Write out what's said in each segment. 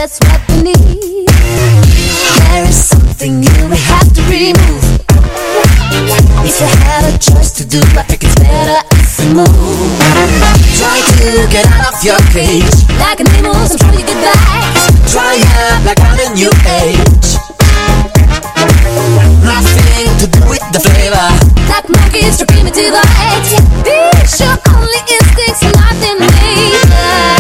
that's what we need. There is something you may have to remove. If you had a choice to do, I think it's better if you move. Try to get out of your cage. Like an animal, I'm trying to get back. Try out like I'm a new age. Nothing to do with the flavor. Like monkeys, you're primitive edge. Be sure only instincts and nothing major.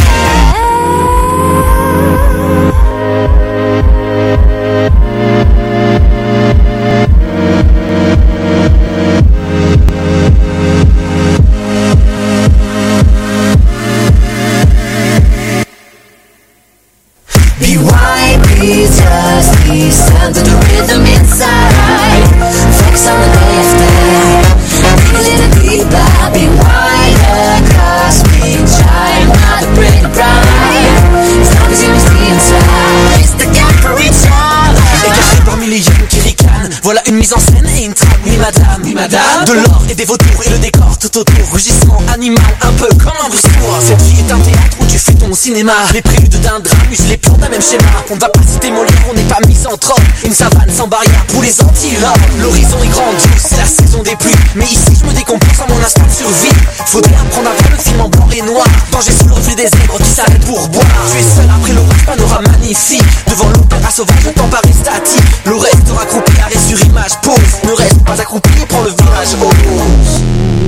Be wide, be just listen to the rhythm inside. Focus on the left eye. Dig a little deeper. Be wider, cosmic child, not a pretty bride. As long as you stay inside, it's the gap for each other. Écarté parmi les jeunes qui ricanent, voilà une mise en scène et une trame. Oui madame, oui madame. De l'or et des vautours et le décor tout autour. Rugissement animal, un peu comme un boussoir. Cette vie est un théâtre où tu fais ton cinéma. Les préludes d'un drame, use les plans d'un même schéma. On ne va pas citer Molière, on n'est pas misanthrope. Une savane sans barrière pour les anti-robes. L'horizon est grandiose, c'est la saison des pluies. Mais ici je me décompose en mon instinct de survie. Faudrait apprendre à voir le film en blanc et noir. Danger sous le reflet des zèbres qui s'arrêtent pour boire. Tu es seul après l'orage, panorama magnifique. Devant l'opéra sauvage, le temps paraît statique. Le reste accroupi, arrêt sur image, pause. Ne reste pas accroupi et prends le virage, ose.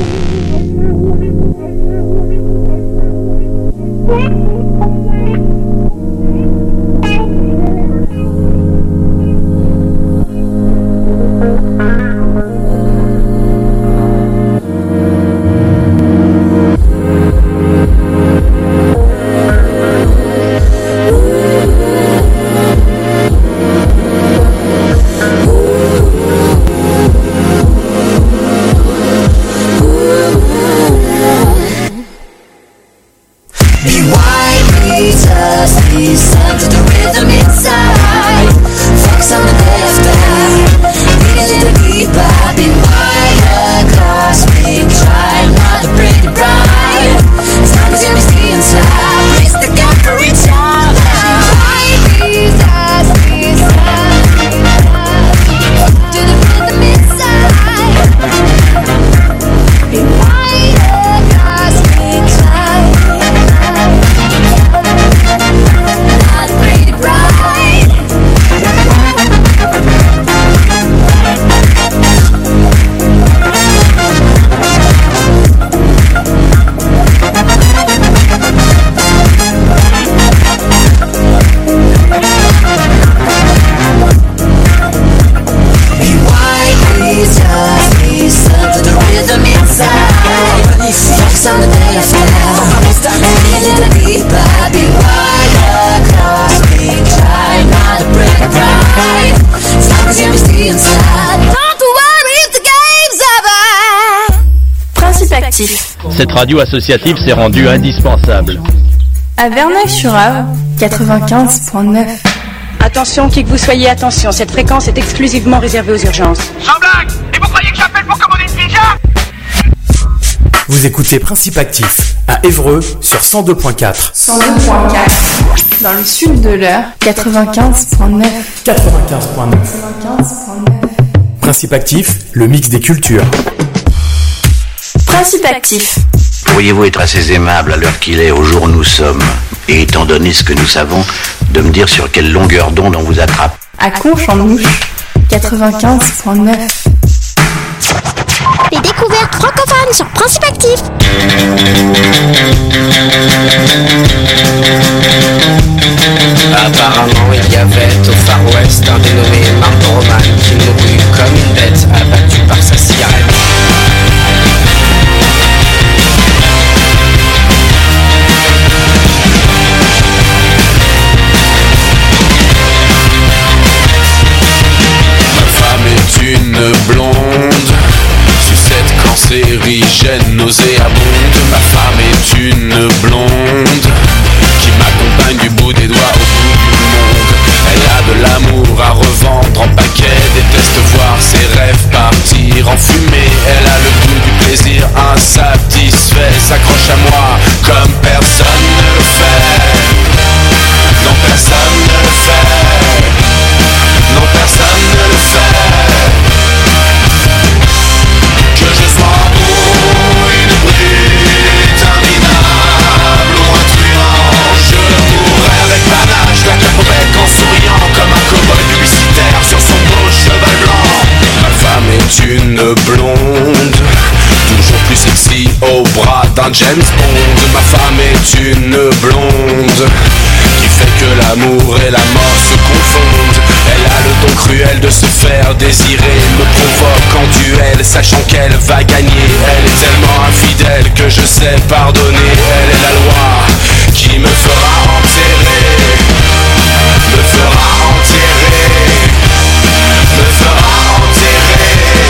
Cette radio associative s'est rendue indispensable. À Verneuil-sur-Avre, 95.9. Attention, qui que vous soyez, attention, cette fréquence est exclusivement réservée aux urgences. Sans blague! Et vous croyez que j'appelle pour commander une pizza? Vous écoutez Principe Actif à Évreux sur 102.4. 102.4. Dans le sud de l'Eure, 95.9. 95.9. Principe Actif, le mix des cultures. Principe Actif. Pourriez-vous être assez aimable à l'heure qu'il est, au jour où nous sommes, et étant donné ce que nous savons, de me dire sur quelle longueur d'onde on vous attrape? À Conche-en-Mouche, 95.9. Les découvertes francophones sur Principe Actif. Apparemment il y avait au Far West un dénommé Mark Roman qui mourut comme une bête abattue par sa cigarette. Une blonde, sucette cancérigène, nauséabonde. Ma femme est une blonde qui m'accompagne du bout des doigts au bout du monde. Elle a de l'amour à revendre en paquet, déteste voir ses rêves partir en fumée. Elle a le goût du plaisir insatisfait, s'accroche à moi comme personne ne le fait. Non, personne ne blonde, toujours plus sexy au bras d'un James Bond. Ma femme est une blonde qui fait que l'amour et la mort se confondent. Elle a le don cruel de se faire désirer, me provoque en duel, sachant qu'elle va gagner. Elle est tellement infidèle que je sais pardonner. Elle est la loi qui me fera enterrer, me fera enterrer, me fera enterrer.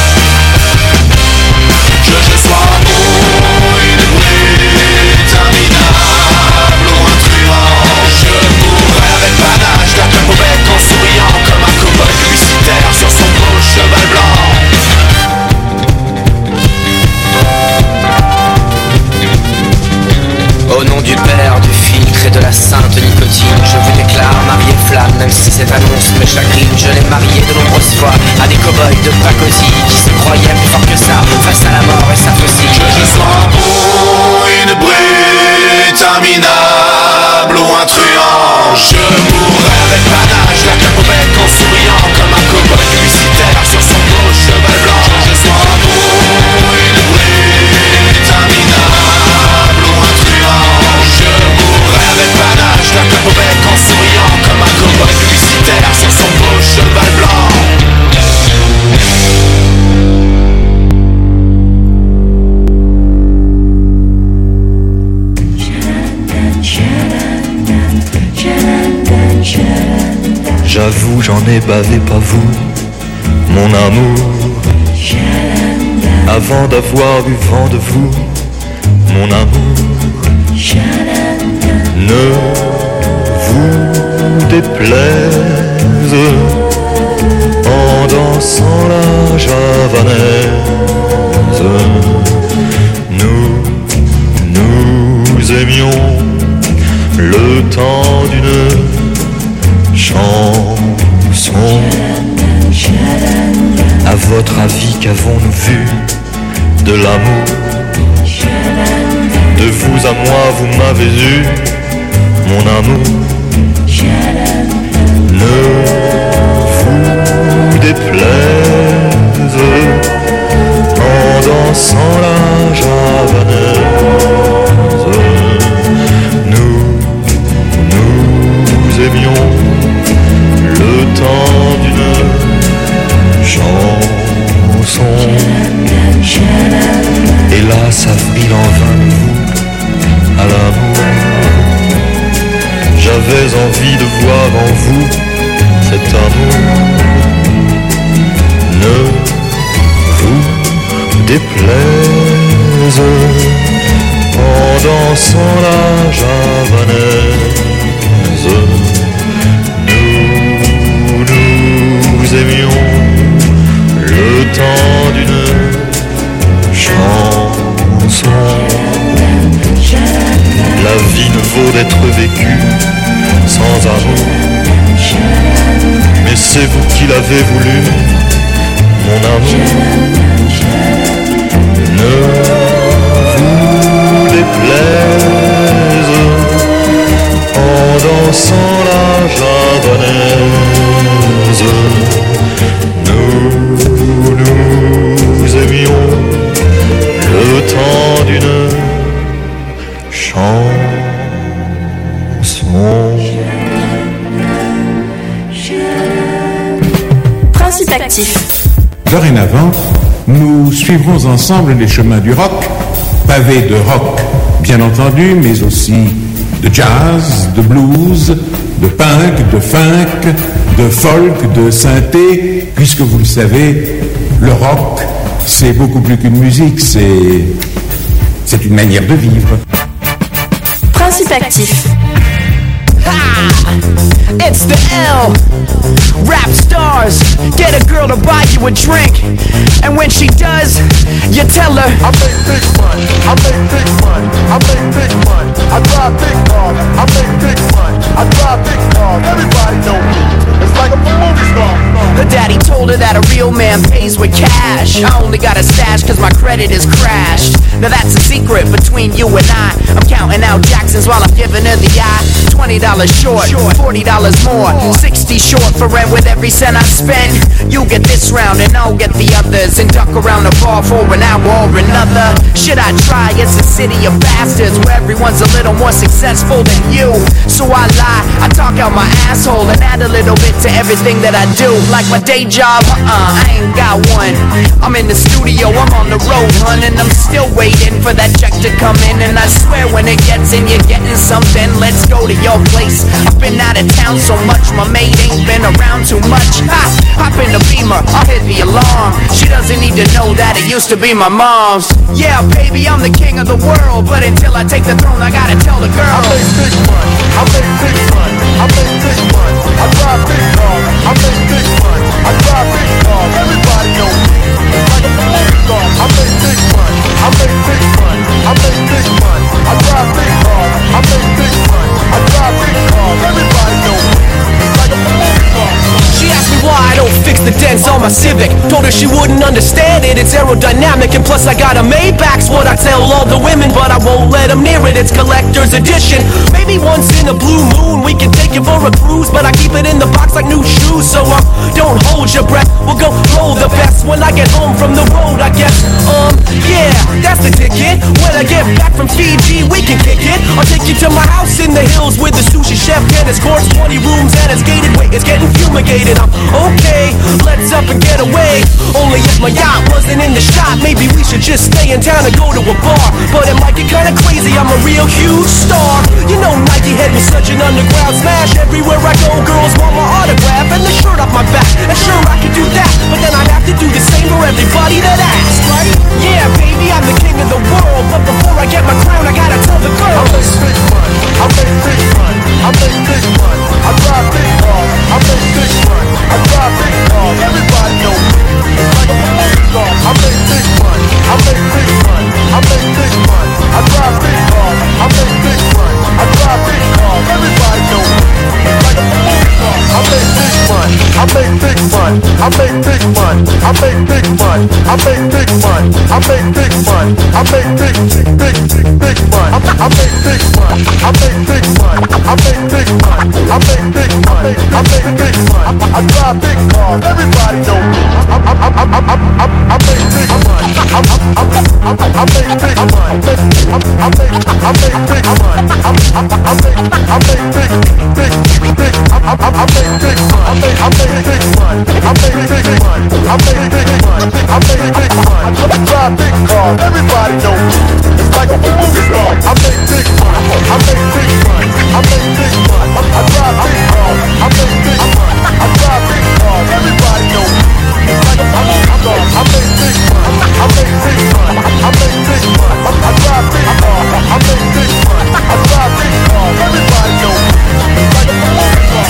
Que je sois beau, une brute interminable ou un truand, je mourrai avec panache, la tête au bec en souriant, comme un cow-boy publicitaire sur son beau cheval blanc. Au nom du Père, du filtre et de la sainte nicotine, je vous déclare marié flamme, même si cette annonce me chagrine. Je l'ai marié de nombreuses fois à des cow-boys de pacotille qui se croyaient plus forts que ça, face à la mort et sa faucille. Que je sois beau, une brute interminable ou un truand, je mourrai avec panache, la cape au bec en souriant, comme un cow-boy publicitaire sur son beau cheval blanc. Que je sois beau, une brute interminable ou un truand, je mourrai avec panache, la cape au bec en souriant, comme un cow-boy publicitaire sur son beau cheval blanc. J'avoue, j'en ai bavé, pas vous, mon amour. Avant d'avoir eu vent de vous, mon amour. Ne vous déplaise en dansant la javanaise. Nous aimions le temps d'une chanson. À votre avis, qu'avons-nous vu de l'amour? De vous à moi, vous m'avez eu, mon amour. Ne vous déplaise en dansant la javanaise. Nous aimions le temps d'une chanson. Hélas, avril en vain de vous à l'amour. J'avais envie de voir en vous cet amour. Ne vous déplaise en dansant la javanaise. Nous aimions le temps d'une chanson. La vie ne vaut d'être vécue sans amour. Mais c'est vous qui l'avez voulu, mon amour. Ne vous déplaise en dansant la javanaise. Nous aimions le temps d'une chanson. Principe actif. Dorénavant, nous suivrons ensemble les chemins du rock, pavés de rock, bien entendu, mais aussi de jazz, de blues, de punk, de funk, de folk, de synthé, puisque vous le savez, le rock, c'est beaucoup plus qu'une musique, c'est une manière de vivre. Principe actif. It's the L. Rap stars, get a girl to buy you a drink, and when she does, you tell her I make big money, I make big money, I make big money, I drive big cars, I make big money, I drive big cars, everybody know me, it's like a movie star. Her daddy told her that a real man pays with cash. I only got a stash cause my credit is crashed. Now that's a secret between you and I. I'm counting out Jacksons while I'm giving her the eye. $20 short, $40 more, 60 short for rent with every cent I spend. You get this round and I'll get the others, and duck around the bar for an hour or another. Should I try? It's a city of bastards where everyone's a little more successful than you. So I lie, I talk out my asshole and add a little bit to everything that I do. Like my day job, I ain't got one. I'm in the studio, I'm on the road, hun, and I'm still waiting for that check to come in. And I swear when it gets in, you're getting something. Let's go to your place. I've been out of town so much, my mate ain't been around too much. Hop in the Beamer, I'll hit the alarm. She doesn't need to know that it used to be my mom's. Yeah, baby, I'm the king of the world, but until I take the throne, I gotta tell the girl. I make big money, I make big money, I make big money, I drive big cars, I make big money, I drive big cars. Everybody knows me, it's like a movie star. I make big money, I make big money, I make big money, I drive big cars, I make big money, I drive big cars. Everybody knows me, it's like a movie star. She asked me why I don't fix the dents on my Civic. Told her she wouldn't understand it, it's aerodynamic, and plus I got a Maybach's what I tell all the women, but I won't let them near it, it's collector's edition. Maybe once in a blue moon we can take it for a cruise, but I keep it in the box like new shoes. So don't hold your breath, we'll go roll the best when I get home from the road, I guess. Yeah, that's the ticket. When I get back from Fiji we can kick it. I'll take you to my house in the hills with the sushi chef, tennis courts, 20 rooms and it's gated. Wait, it's getting fumigated. I'm okay, let's up and get away. Only if my yacht wasn't in the shot, maybe we should just stay in town and go to a bar. But it might get kinda crazy, I'm a real huge star. You know Nike Head was such an underground smash. Everywhere I go, girls want my autograph and the shirt off my back. And sure, I could do that, but then I'd have to do the same for everybody that asks, right? Yeah, baby, I'm the king of the world, but before I get my crown, I gotta tell the girl. I make big money, I make big money, I make big money, I drive big cars, I make big money, I drive big cars. Everybody knows me, it's like a movie star. I make big money, I make big money, I make big money, I drive big cars, I make big money, I drive big cars. Everybody knows me, it's like a movie star. I make big money, I make big money, I make big money, I make big money, I make big money, I make big money, I make big money, I make big money, I make big money, I make big money, I make big money, I make big money, I drive big cars. Everybody knows me, I make big money, I make big money, I make big money, I make big I drive big cars. Everybody knows me, it's like a movie star. I make big money, I make big money, I make big money, I drive big cars, I make big money, I drive big cars. Everybody knows me, it's like a movie star. I make big money, I make big money, I make big money, I drive big cars, I make big money, I drive big cars. Everybody knows me, it's like a movie star.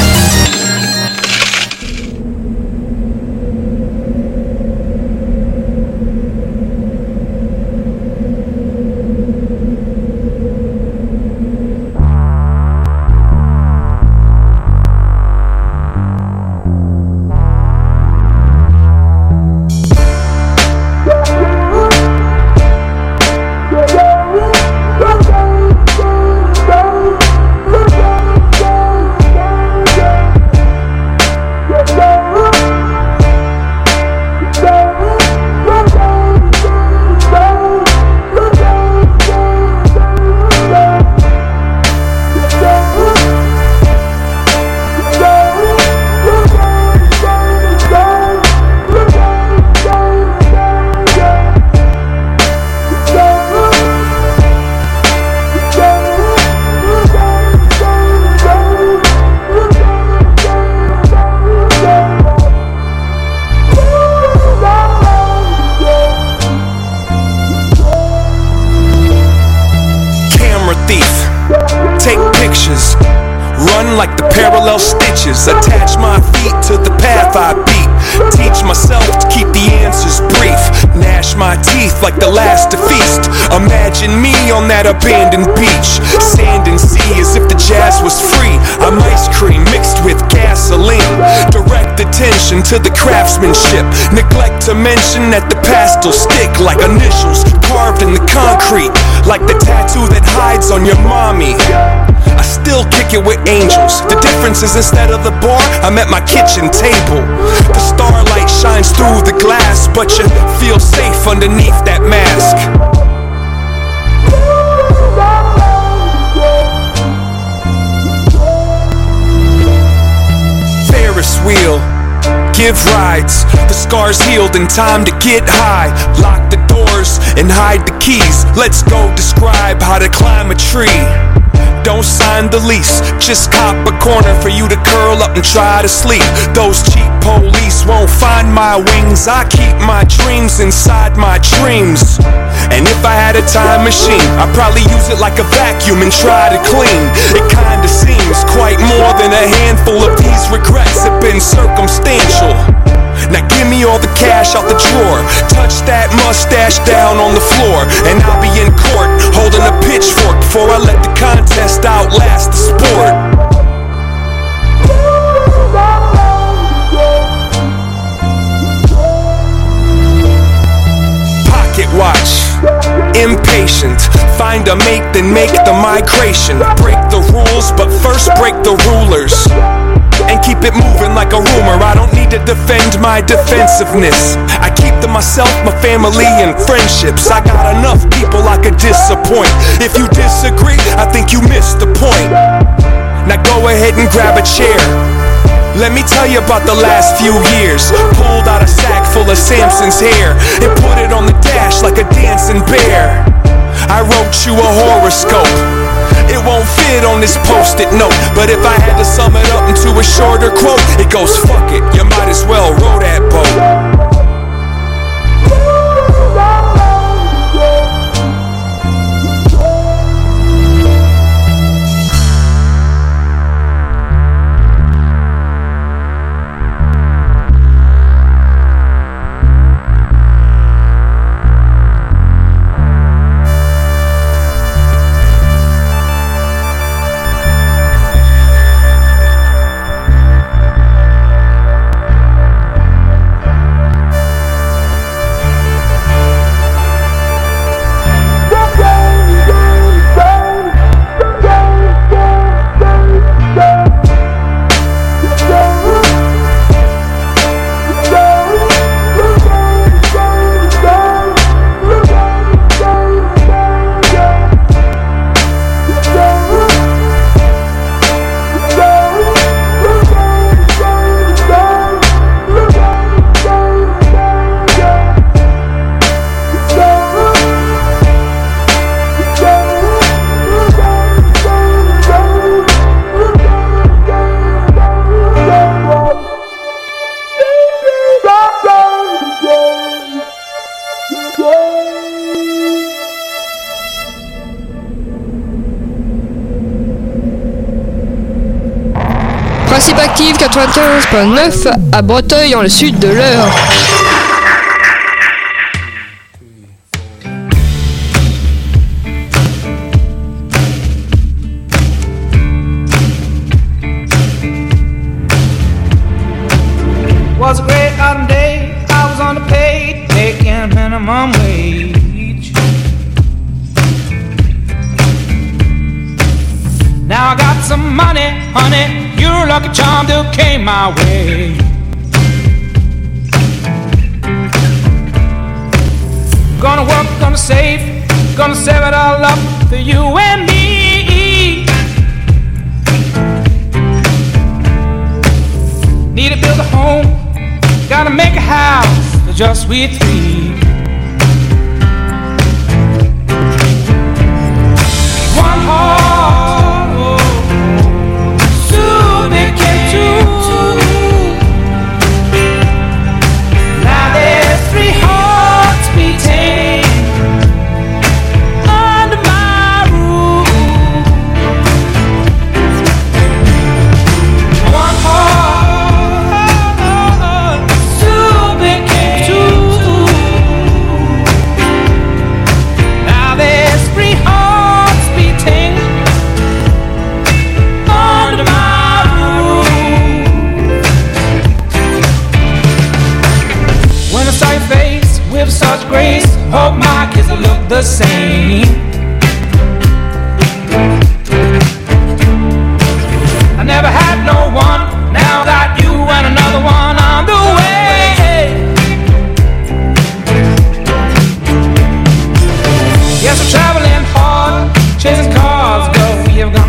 Like the parallel stitches, attach my feet to the path I beat. Teach myself to keep the answers brief. Gnash my teeth like the last to feast. Imagine me on that abandoned beach. Sand and sea as if the jazz was free. I'm ice cream mixed with gasoline. Direct attention to the craftsmanship. Neglect to mention that the past will stick like initials carved in the concrete. Like the tattoo that hides on your mommy. I still kick it with angels. The difference is instead of the bar, I'm at my kitchen table. The starlight shines through the glass, but you feel safe underneath that mask. Ferris wheel, give rides. The scars healed in time to get high. Lock the doors and hide the keys. Let's go describe how to climb a tree. Don't sign the lease, just cop a corner for you to curl up and try to sleep. Those cheap police won't find my wings. I keep my dreams inside my dreams. And if I had a time machine, I'd probably use it like a vacuum and try to clean. It kinda seems quite more than a handful of these regrets have been circumstantial. Now give me all the cash out the drawer. Touch that mustache down on the floor, and I'll be in court holding a pitchfork before I let the contest outlast the sport. Pocket watch, impatient. Find a mate, then make the migration. Break the rules, but first break the rulers. And keep it moving like a rumor. I don't need to defend my defensiveness. I keep to myself, my family, and friendships. I got enough people I could disappoint. If you disagree, I think you missed the point. Now go ahead and grab a chair. Let me tell you about the last few years. Pulled out a sack full of Samson's hair and put it on the dash like a dancing bear. I wrote you a horoscope. It won't fit on this post-it note, but if I had to sum it up into a shorter quote, it goes, fuck it, you might as well row that boat. Principe active 95.9 à Breteuil dans le sud de l'Eure. Was a great autumn day, I was on the pay, taking minimum wage. Now I got some money, honey, you're a lucky charm that came my way. Gonna work, gonna save it all up for you and me. Need to build a home, gotta make a house for just we three. One heart, soon became two. Now there's three hearts beating under my roof. One heart, soon became two. Now there's three hearts beating under my roof. When I saw your face with such grace, hope my kids will look the same.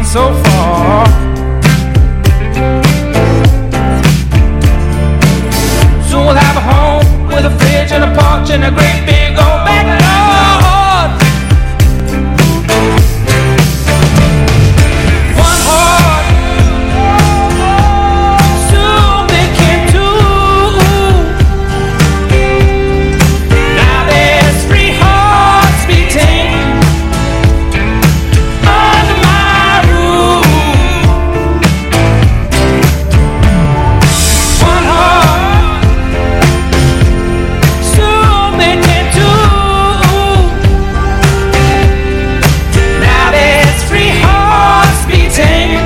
so far. Soon we'll have a home with a fridge and a porch and a great big old backyard. One heart, soon became two. Now there's 3 hearts beating under my roof. One heart, soon became two. Now there's 3 hearts beating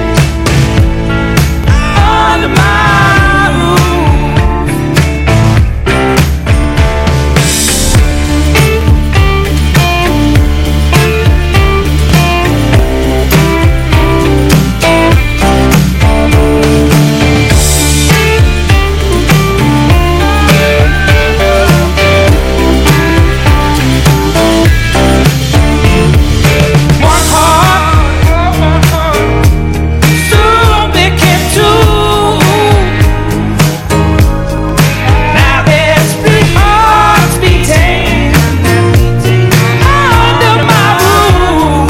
under my roof. One heart, soon became 2. Now there's 3 hearts beating under my roof.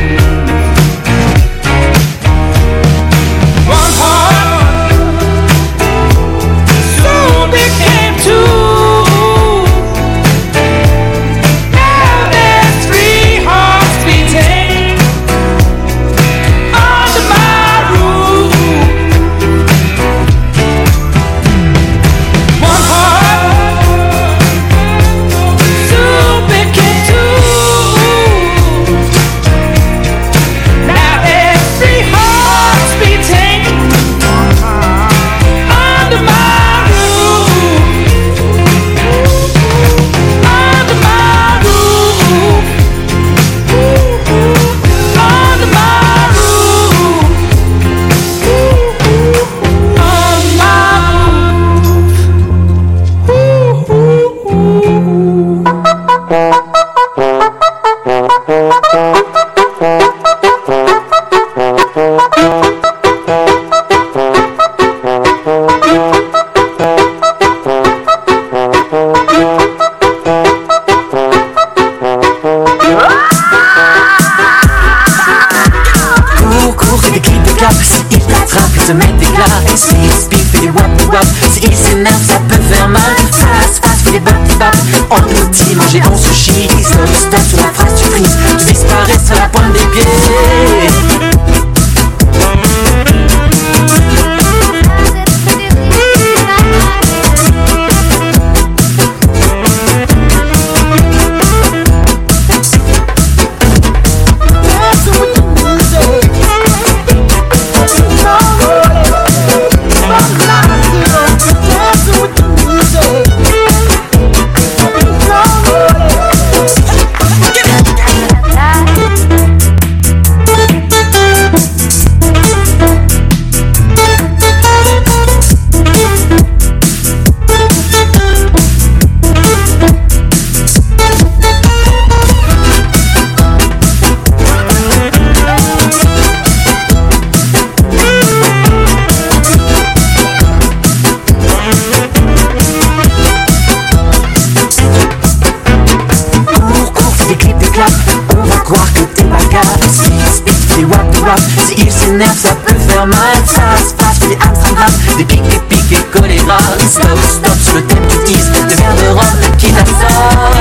One heart, soon became 2. Now there's 3 hearts beating under my roof. One heart, soon became 2. Now there's 3 hearts beating under my roof. Under my roof. Under my roof. Cours, fais des clips de clap, si il t'attrape, il te met des claques. Si il speed, fais des wap wap, si il s'énerve, ça peut faire mal. Fast, fast, fais des bap bap. On nous dit manger en sushi, stop, stop, sur la phrase tu frises, tu disparais sur la pointe des pieds. On va croire que t'es bagarre. Si il speak, fais wap wap. Si il s'énerve, ça peut faire mal. Fast, fast, fais des Amsterdam, des pics, des choléra. Stop, stop, sur le thème du tease, des verres de rhum qui t'absorbent.